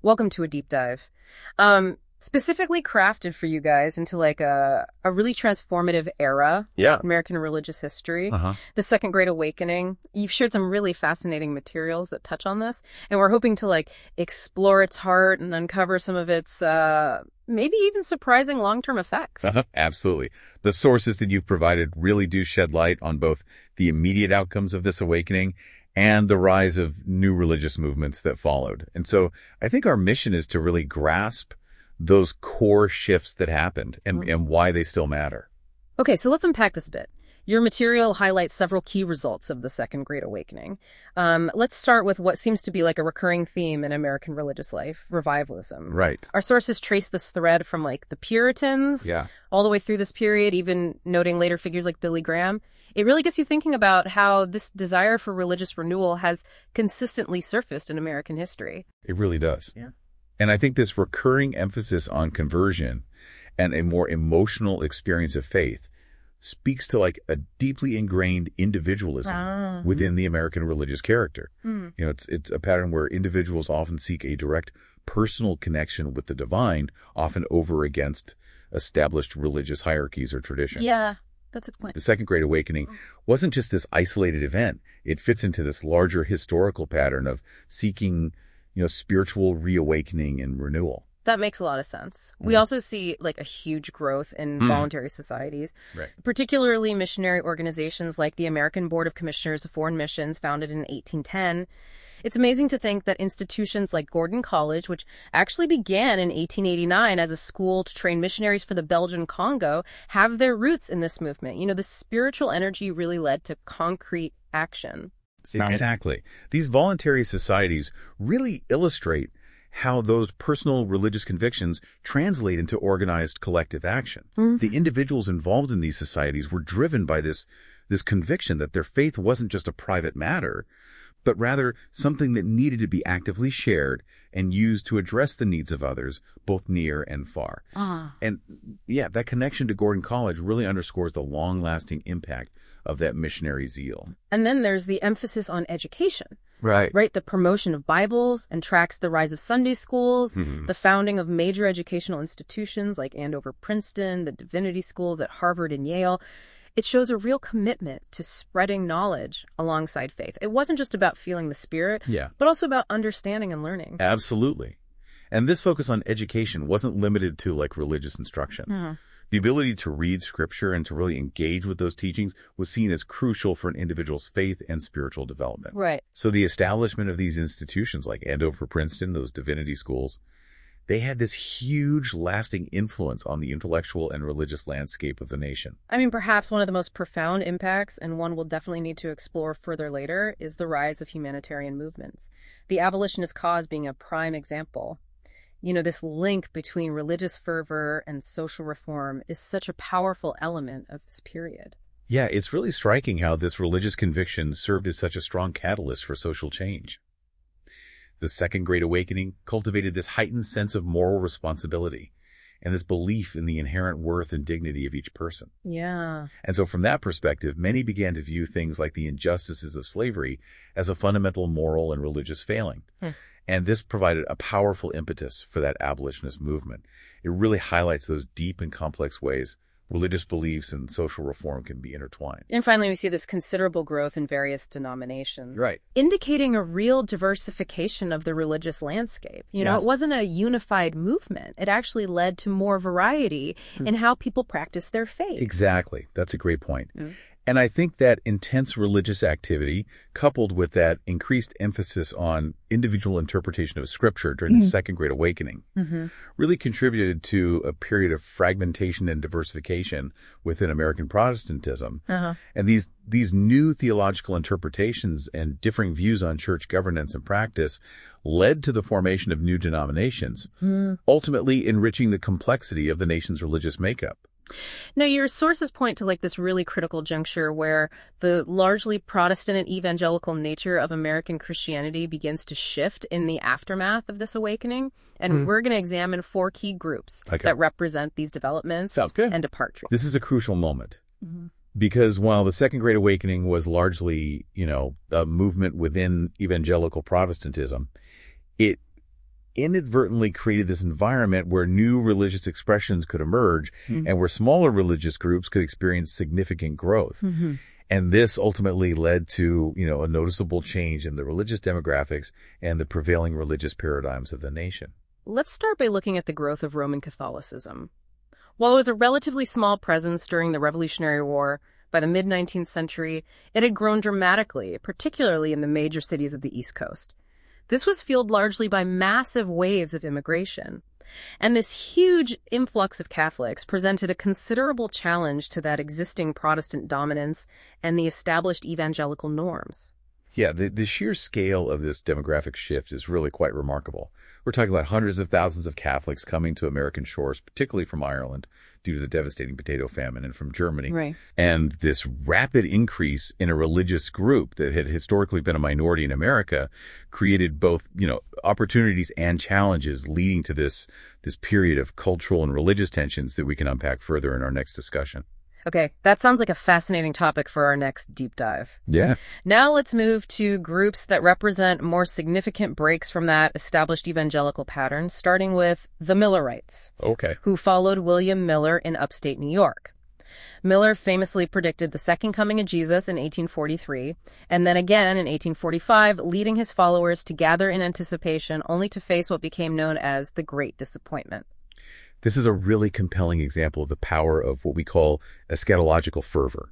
Welcome to a deep dive. Specifically crafted for you guys into like a really transformative era. Yeah. American religious history. Uh-huh. The Second Great Awakening. You've shared some really fascinating materials that touch on this, and we're hoping to like explore its heart and uncover some of its maybe even surprising long-term effects. Absolutely. The sources that you've provided really do shed light on both the immediate outcomes of this awakening and the rise of new religious movements that followed. And so I think our mission is to really grasp those core shifts that happened and why they still matter. Okay, so let's unpack this a bit. Your material highlights several key results of the Second Great Awakening. Let's start with what seems to be like a recurring theme in American religious life, revivalism. Right. Our sources trace this thread from like the Puritans all the way through this period, even noting later figures like Billy Graham. It really gets you thinking about how this desire for religious renewal has consistently surfaced in American history. It really does. Yeah. And I think this recurring emphasis on conversion and a more emotional experience of faith speaks to like a deeply ingrained individualism within the American religious character. You know, it's a pattern where individuals often seek a direct personal connection with the divine, often over against established religious hierarchies or traditions. Yeah, that's a good point. The Second Great Awakening wasn't just this isolated event. It fits into this larger historical pattern of seeking, spiritual reawakening and renewal. That makes a lot of sense. We also see like a huge growth in voluntary societies, particularly missionary organizations like the American Board of Commissioners of Foreign Missions, founded in 1810. It's amazing to think that institutions like Gordon College, which actually began in 1889 as a school to train missionaries for the Belgian Congo, have their roots in this movement. You know, the spiritual energy really led to concrete action. Exactly. These voluntary societies really illustrate how those personal religious convictions translate into organized collective action. The individuals involved in these societies were driven by this conviction that their faith wasn't just a private matter, but rather something that needed to be actively shared and used to address the needs of others, both near and far. And yeah, that connection to Gordon College really underscores the long-lasting impact of that missionary zeal. And then there's the emphasis on education. Right. The promotion of Bibles and tracks the rise of Sunday schools, the founding of major educational institutions like Andover Princeton, the divinity schools at Harvard and Yale. It shows a real commitment to spreading knowledge alongside faith. It wasn't just about feeling the Spirit, but also about understanding and learning. Absolutely. And this focus on education wasn't limited to like religious instruction. The ability to read scripture and to really engage with those teachings was seen as crucial for an individual's faith and spiritual development. Right. So the establishment of these institutions like Andover Princeton, those divinity schools, they had this huge lasting influence on the intellectual and religious landscape of the nation. I mean, perhaps one of the most profound impacts, and one we'll definitely need to explore further later, is the rise of humanitarian movements. The abolitionist cause being a prime example. You know, this link between religious fervor and social reform is such a powerful element of this period. Yeah, it's really striking how this religious conviction served as such a strong catalyst for social change. The Second Great Awakening cultivated this heightened sense of moral responsibility and this belief in the inherent worth and dignity of each person. Yeah. And so from that perspective, many began to view things like the injustices of slavery as a fundamental moral and religious failing. And this provided a powerful impetus for that abolitionist movement. It really highlights those deep and complex ways religious beliefs and social reform can be intertwined. And finally, we see this considerable growth in various denominations. Right. Indicating a real diversification of the religious landscape. You know, it wasn't a unified movement. It actually led to more variety in how people practice their faith. Exactly. That's a great point. And I think that intense religious activity, coupled with that increased emphasis on individual interpretation of Scripture during the Second Great Awakening, really contributed to a period of fragmentation and diversification within American Protestantism. And these new theological interpretations and differing views on church governance and practice led to the formation of new denominations, ultimately enriching the complexity of the nation's religious makeup. Now, your sources point to like this really critical juncture where the largely Protestant and evangelical nature of American Christianity begins to shift in the aftermath of this awakening. And we're going to examine 4 key groups that represent these developments. Sounds good. And departures. This is a crucial moment. Because while the Second Great Awakening was largely, a movement within evangelical Protestantism, it inadvertently created this environment where new religious expressions could emerge and where smaller religious groups could experience significant growth. And this ultimately led to, a noticeable change in the religious demographics and the prevailing religious paradigms of the nation. Let's start by looking at the growth of Roman Catholicism. While it was a relatively small presence during the Revolutionary War, by the mid-19th century, it had grown dramatically, particularly in the major cities of the East Coast. This was fueled largely by massive waves of immigration. And this huge influx of Catholics presented a considerable challenge to that existing Protestant dominance and the established evangelical norms. Yeah, the sheer scale of this demographic shift is really quite remarkable. We're talking about hundreds of thousands of Catholics coming to American shores, particularly from Ireland, due to the devastating potato famine, and from Germany. Right. And this rapid increase in a religious group that had historically been a minority in America created both, opportunities and challenges, leading to this period of cultural and religious tensions that we can unpack further in our next discussion. Okay, that sounds like a fascinating topic for our next deep dive. Yeah. Now let's move to groups that represent more significant breaks from that established evangelical pattern, starting with the Millerites. Okay. Who followed William Miller in upstate New York. Miller famously predicted the second coming of Jesus in 1843, and then again in 1845, leading his followers to gather in anticipation only to face what became known as the Great Disappointment. This is a really compelling example of the power of what we call eschatological fervor.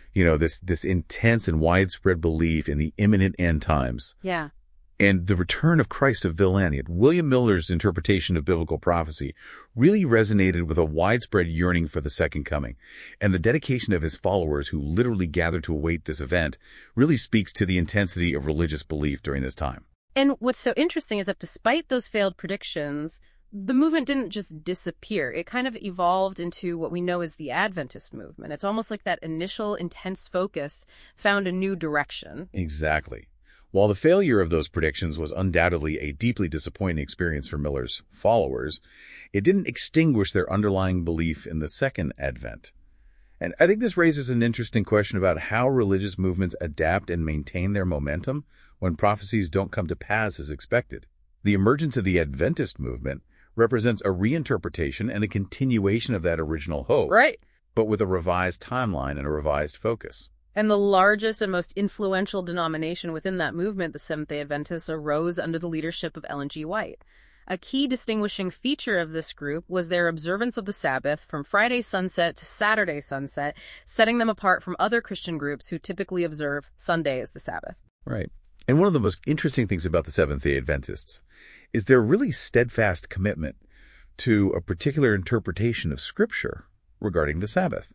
This intense and widespread belief in the imminent end times. Yeah. And the return of Christ of Villani. William Miller's interpretation of biblical prophecy really resonated with a widespread yearning for the second coming. And the dedication of his followers, who literally gathered to await this event, really speaks to the intensity of religious belief during this time. And what's so interesting is that despite those failed predictions, the movement didn't just disappear. It kind of evolved into what we know as the Adventist movement. It's almost like that initial intense focus found a new direction. Exactly. While the failure of those predictions was undoubtedly a deeply disappointing experience for Miller's followers, it didn't extinguish their underlying belief in the second advent. And I think this raises an interesting question about how religious movements adapt and maintain their momentum when prophecies don't come to pass as expected. The emergence of the Adventist movement represents a reinterpretation and a continuation of that original hope. Right. But with a revised timeline and a revised focus. And the largest and most influential denomination within that movement, the Seventh-day Adventists, arose under the leadership of Ellen G. White. A key distinguishing feature of this group was their observance of the Sabbath from Friday sunset to Saturday sunset, setting them apart from other Christian groups who typically observe Sunday as the Sabbath. Right. And one of the most interesting things about the Seventh-day Adventists is their really steadfast commitment to a particular interpretation of Scripture regarding the Sabbath.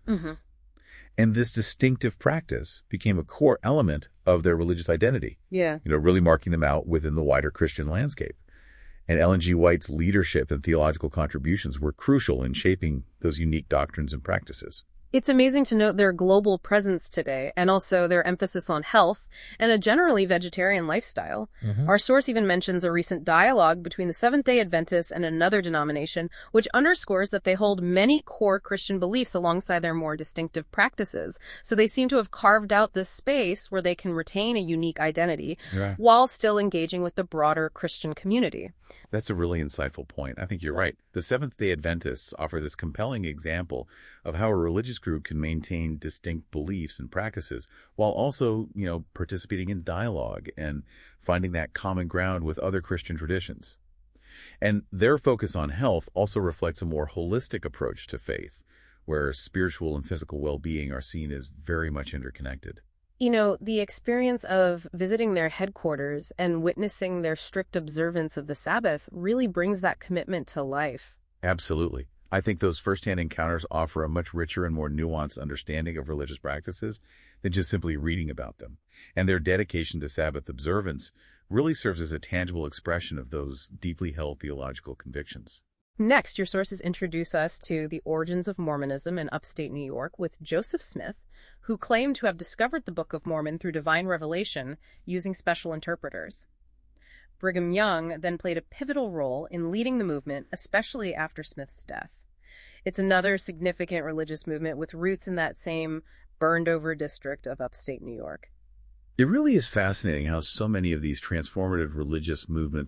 And this distinctive practice became a core element of their religious identity. Yeah. Really marking them out within the wider Christian landscape. And Ellen G. White's leadership and theological contributions were crucial in shaping those unique doctrines and practices. It's amazing to note their global presence today, and also their emphasis on health and a generally vegetarian lifestyle. Our source even mentions a recent dialogue between the Seventh-day Adventists and another denomination, which underscores that they hold many core Christian beliefs alongside their more distinctive practices. So they seem to have carved out this space where they can retain a unique identity while still engaging with the broader Christian community. That's a really insightful point. I think you're right. The Seventh-day Adventists offer this compelling example of how a religious group can maintain distinct beliefs and practices while also, participating in dialogue and finding that common ground with other Christian traditions. And their focus on health also reflects a more holistic approach to faith, where spiritual and physical well-being are seen as very much interconnected. The experience of visiting their headquarters and witnessing their strict observance of the Sabbath really brings that commitment to life. Absolutely. I think those firsthand encounters offer a much richer and more nuanced understanding of religious practices than just simply reading about them. And their dedication to Sabbath observance really serves as a tangible expression of those deeply held theological convictions. Next, your sources introduce us to the origins of Mormonism in upstate New York with Joseph Smith, who claimed to have discovered the Book of Mormon through divine revelation using special interpreters. Brigham Young then played a pivotal role in leading the movement, especially after Smith's death. It's another significant religious movement with roots in that same burned-over district of upstate New York. It really is fascinating how so many of these transformative religious movements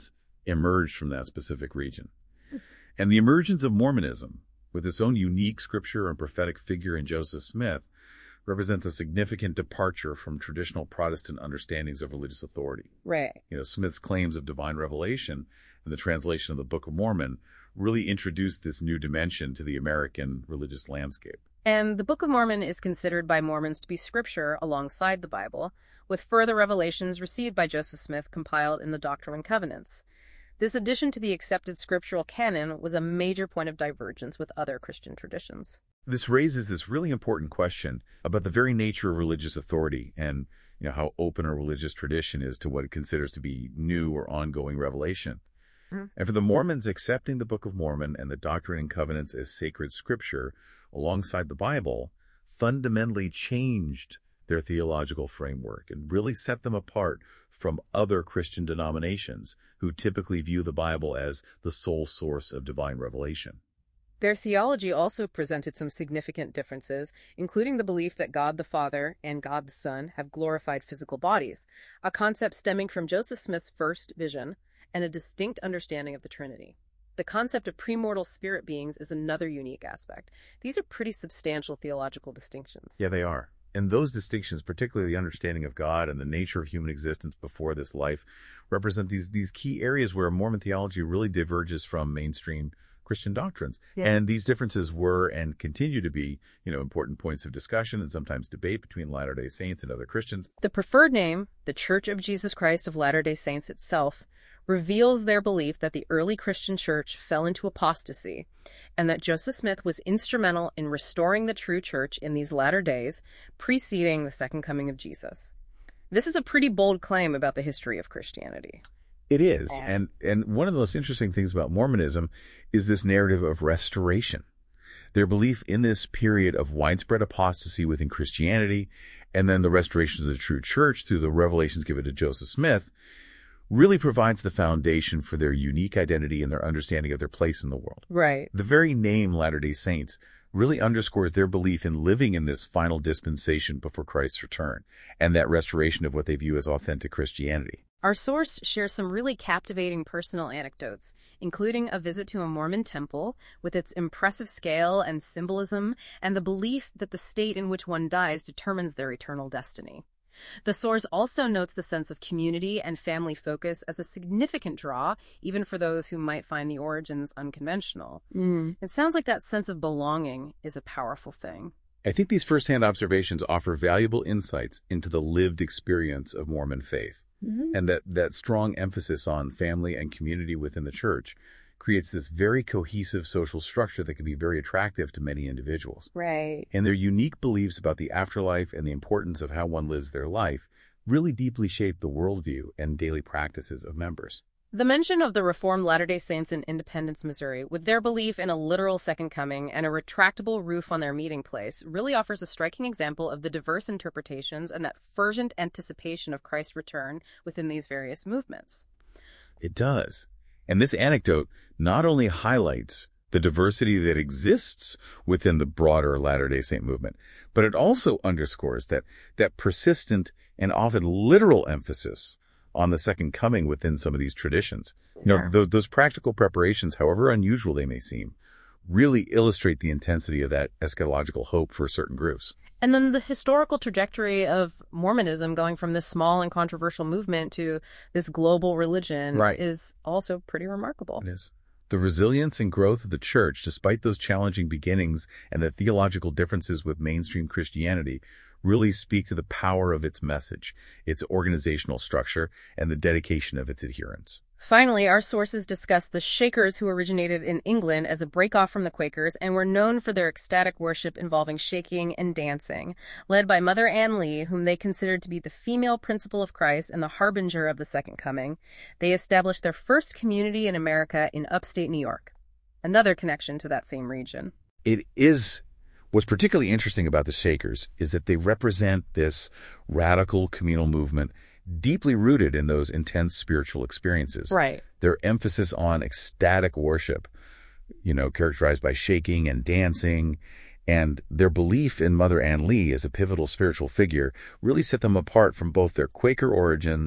emerged from that specific region. And the emergence of Mormonism, with its own unique scripture and prophetic figure in Joseph Smith, represents a significant departure from traditional Protestant understandings of religious authority. Right. Smith's claims of divine revelation and the translation of the Book of Mormon really introduced this new dimension to the American religious landscape. And the Book of Mormon is considered by Mormons to be scripture alongside the Bible, with further revelations received by Joseph Smith compiled in the Doctrine and Covenants. This addition to the accepted scriptural canon was a major point of divergence with other Christian traditions. This raises this really important question about the very nature of religious authority and how open a religious tradition is to what it considers to be new or ongoing revelation. Mm-hmm. And for the Mormons, accepting the Book of Mormon and the Doctrine and Covenants as sacred scripture alongside the Bible fundamentally changed their theological framework and really set them apart from other Christian denominations who typically view the Bible as the sole source of divine revelation. Their theology also presented some significant differences, including the belief that God the Father and God the Son have glorified physical bodies, a concept stemming from Joseph Smith's first vision, and a distinct understanding of the Trinity. The concept of premortal spirit beings is another unique aspect. These are pretty substantial theological distinctions. Yeah, they are. And those distinctions, particularly the understanding of God and the nature of human existence before this life, represent these key areas where Mormon theology really diverges from mainstream Christian doctrines. Yeah. And these differences were and continue to be, important points of discussion and sometimes debate between Latter-day Saints and other Christians. The preferred name, the Church of Jesus Christ of Latter-day Saints itself, reveals their belief that the early Christian church fell into apostasy and that Joseph Smith was instrumental in restoring the true church in these latter days, preceding the second coming of Jesus. This is a pretty bold claim about the history of Christianity. It is. And one of the most interesting things about Mormonism is this narrative of restoration. Their belief in this period of widespread apostasy within Christianity and then the restoration of the true church through the revelations given to Joseph Smith really provides the foundation for their unique identity and their understanding of their place in the world. Right. The very name Latter-day Saints really underscores their belief in living in this final dispensation before Christ's return and that restoration of what they view as authentic Christianity. Our source shares some really captivating personal anecdotes, including a visit to a Mormon temple with its impressive scale and symbolism and the belief that the state in which one dies determines their eternal destiny. The source also notes the sense of community and family focus as a significant draw, even for those who might find the origins unconventional. It sounds like that sense of belonging is a powerful thing. I think these firsthand observations offer valuable insights into the lived experience of Mormon faith. And that strong emphasis on family and community within the church creates this very cohesive social structure that can be very attractive to many individuals. Right. And their unique beliefs about the afterlife and the importance of how one lives their life really deeply shape the worldview and daily practices of members. The mention of the Reformed Latter-day Saints in Independence, Missouri, with their belief in a literal second coming and a retractable roof on their meeting place, really offers a striking example of the diverse interpretations and that fervent anticipation of Christ's return within these various movements. It does. And this anecdote not only highlights the diversity that exists within the broader Latter-day Saint movement, but it also underscores that persistent and often literal emphasis on the second coming within some of these traditions. Those practical preparations, however unusual they may seem, really illustrate the intensity of that eschatological hope for certain groups. And then the historical trajectory of Mormonism going from this small and controversial movement to this global religion is also pretty remarkable. It is. The resilience and growth of the church, despite those challenging beginnings and the theological differences with mainstream Christianity, really speak to the power of its message, its organizational structure, and the dedication of its adherents. Finally, our sources discuss the Shakers, who originated in England as a break-off from the Quakers and were known for their ecstatic worship involving shaking and dancing, led by Mother Ann Lee, whom they considered to be the female principle of Christ and the harbinger of the second coming. They established their first community in America in upstate New York. Another connection to that same region. It is. What's particularly interesting about the Shakers is that they represent this radical communal movement deeply rooted in those intense spiritual experiences. Right. Their emphasis on ecstatic worship, characterized by shaking and dancing, and their belief in Mother Ann Lee as a pivotal spiritual figure really set them apart from both their Quaker origins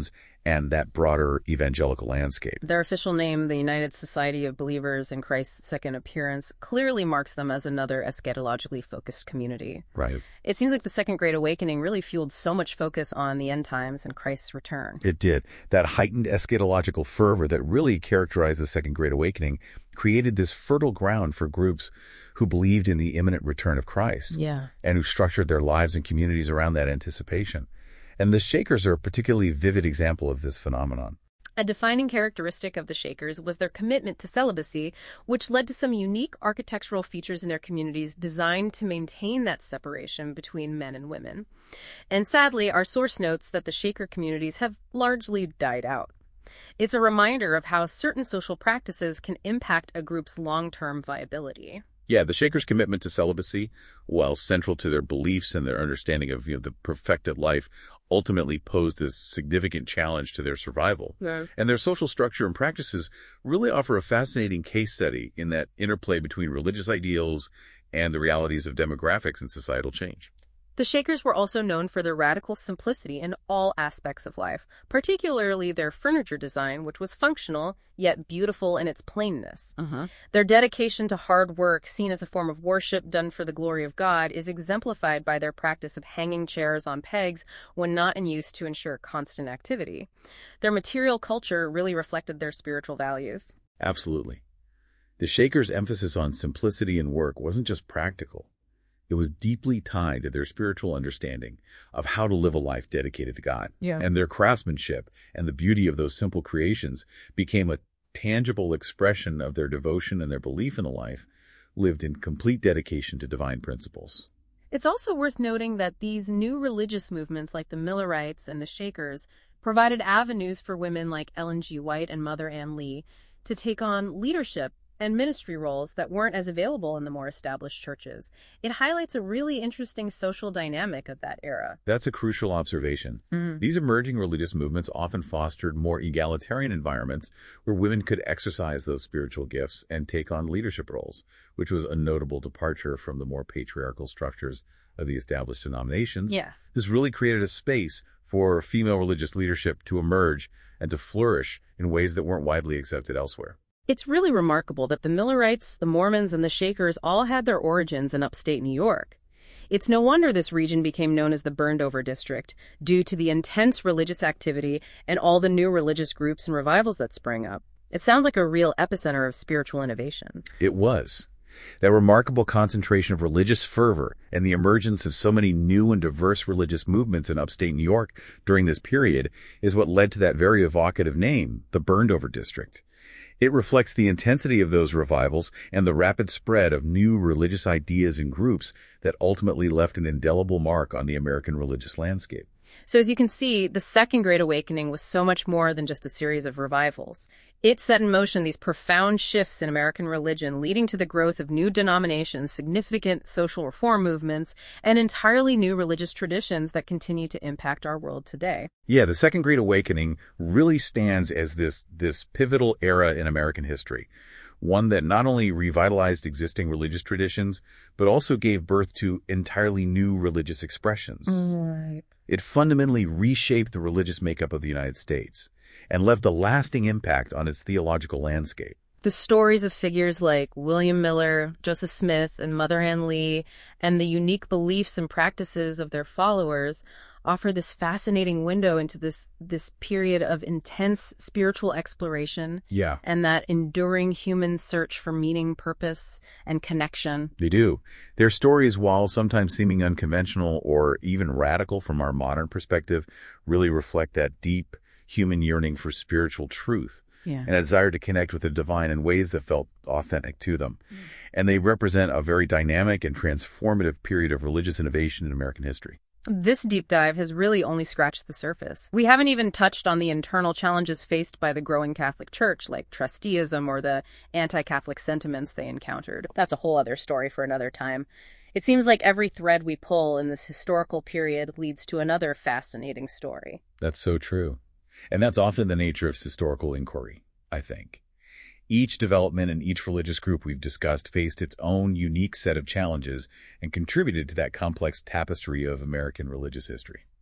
and that broader evangelical landscape. Their official name, the United Society of Believers in Christ's Second Appearance, clearly marks them as another eschatologically focused community. Right. It seems like the Second Great Awakening really fueled so much focus on the end times and Christ's return. It did. That heightened eschatological fervor that really characterized the Second Great Awakening created this fertile ground for groups who believed in the imminent return of Christ. Yeah. And who structured their lives and communities around that anticipation. And the Shakers are a particularly vivid example of this phenomenon. A defining characteristic of the Shakers was their commitment to celibacy, which led to some unique architectural features in their communities designed to maintain that separation between men and women. And sadly, our source notes that the Shaker communities have largely died out. It's a reminder of how certain social practices can impact a group's long-term viability. Yeah, the Shakers' commitment to celibacy, while central to their beliefs and their understanding of the perfected life, ultimately posed a significant challenge to their survival. Yeah. And their social structure and practices really offer a fascinating case study in that interplay between religious ideals and the realities of demographics and societal change. The Shakers were also known for their radical simplicity in all aspects of life, particularly their furniture design, which was functional, yet beautiful in its plainness. Their dedication to hard work, seen as a form of worship done for the glory of God, is exemplified by their practice of hanging chairs on pegs when not in use to ensure constant activity. Their material culture really reflected their spiritual values. Absolutely. The Shakers' emphasis on simplicity in work wasn't just practical. It was deeply tied to their spiritual understanding of how to live a life dedicated to God. Yeah. And their craftsmanship and the beauty of those simple creations became a tangible expression of their devotion and their belief in a life lived in complete dedication to divine principles. It's also worth noting that these new religious movements like the Millerites and the Shakers provided avenues for women like Ellen G. White and Mother Ann Lee to take on leadership and ministry roles that weren't as available in the more established churches. It highlights a really interesting social dynamic of that era. That's a crucial observation. These emerging religious movements often fostered more egalitarian environments where women could exercise those spiritual gifts and take on leadership roles, which was a notable departure from the more patriarchal structures of the established denominations. Yeah. This really created a space for female religious leadership to emerge and to flourish in ways that weren't widely accepted elsewhere. It's really remarkable that the Millerites, the Mormons, and the Shakers all had their origins in upstate New York. It's no wonder this region became known as the Burned-Over District, due to the intense religious activity and all the new religious groups and revivals that sprang up. It sounds like a real epicenter of spiritual innovation. It was. That remarkable concentration of religious fervor and the emergence of so many new and diverse religious movements in upstate New York during this period is what led to that very evocative name, the Burned-Over District. It reflects the intensity of those revivals and the rapid spread of new religious ideas and groups that ultimately left an indelible mark on the American religious landscape. So as you can see, the Second Great Awakening was so much more than just a series of revivals. It set in motion these profound shifts in American religion, leading to the growth of new denominations, significant social reform movements, and entirely new religious traditions that continue to impact our world today. Yeah, the Second Great Awakening really stands as this pivotal era in American history. One that not only revitalized existing religious traditions, but also gave birth to entirely new religious expressions. Right. It fundamentally reshaped the religious makeup of the United States and left a lasting impact on its theological landscape. The stories of figures like William Miller, Joseph Smith, and Mother Ann Lee, and the unique beliefs and practices of their followers offer this fascinating window into this period of intense spiritual exploration. Yeah. And that enduring human search for meaning, purpose, and connection. They do. Their stories, while sometimes seeming unconventional or even radical from our modern perspective, really reflect that deep human yearning for spiritual truth. Yeah. And a desire to connect with the divine in ways that felt authentic to them. And they represent a very dynamic and transformative period of religious innovation in American history. This deep dive has really only scratched the surface. We haven't even touched on the internal challenges faced by the growing Catholic Church, like trusteeism or the anti-Catholic sentiments they encountered. That's a whole other story for another time. It seems like every thread we pull in this historical period leads to another fascinating story. That's so true. And that's often the nature of historical inquiry, I think. Each development and each religious group we've discussed faced its own unique set of challenges and contributed to that complex tapestry of American religious history.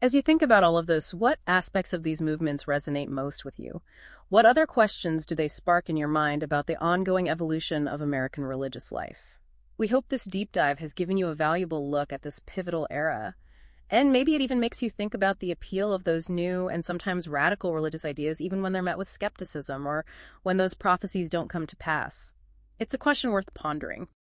As you think about all of this, what aspects of these movements resonate most with you? What other questions do they spark in your mind about the ongoing evolution of American religious life? We hope this deep dive has given you a valuable look at this pivotal era. And maybe it even makes you think about the appeal of those new and sometimes radical religious ideas, even when they're met with skepticism or when those prophecies don't come to pass. It's a question worth pondering.